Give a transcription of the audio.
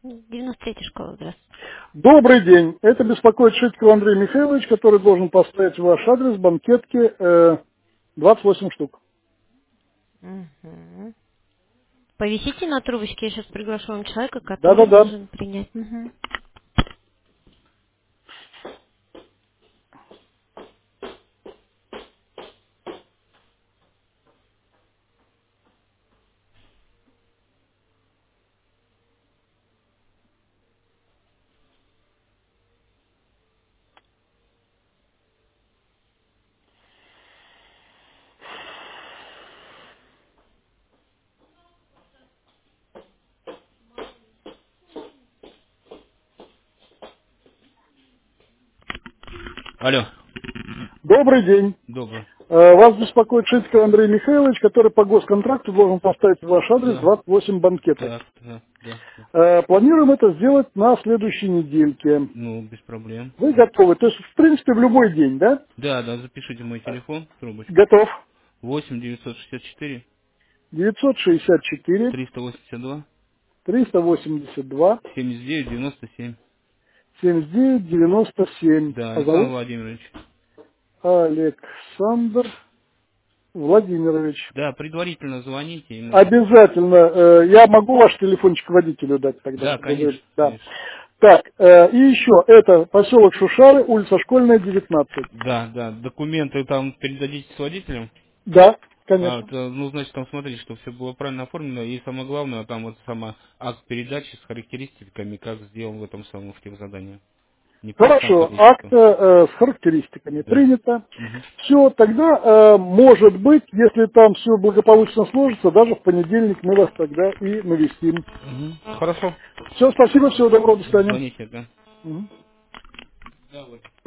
93-я школа, здравствуйте. Добрый день. Это беспокоит Шитьков Андрей Михайлович, который должен поставить в ваш адрес банкетки 28 штук. Угу. Повисите на трубочке, я сейчас приглашу вам человека, который Да-да-да. должен принять. Угу. Алло, Добрый день. добрый. Вас беспокоит Шитьков Андрей Михайлович, который по госконтракту должен поставить в ваш адрес Да, 28 банкеток. так, да. Планируем это сделать на следующей недельке. Ну, без проблем. Вы готовы? То есть, в принципе, в любой день, да? Да, запишите мой телефон, трубочку. Готов. 8 964 964 382 382 79 97. 79 97. Да, А Александр зовут? Владимирович. Александр Владимирович. Да, предварительно звоните. И мы... Обязательно. Я могу ваш телефончик водителю дать тогда, Да, чтобы вы... конечно, Да. конечно. Так, и еще, это поселок Шушары, улица Школьная, 19. Да, документы там передадите с водителем. Да, конечно. Ну, значит, там смотрите, чтобы все было правильно оформлено. И самое главное, там вот сама акт передачи с характеристиками, как сделан в этом самом в техзадании. Не просто там Хорошо, акт табличка. с характеристиками Да. принято. Мгм. Все, тогда, может быть, если там все благополучно сложится, даже в понедельник мы вас тогда и навестим. Мгм. Хорошо. Все, спасибо, всего доброго, до свидания. Звоните, да. Мгм. Да, вот.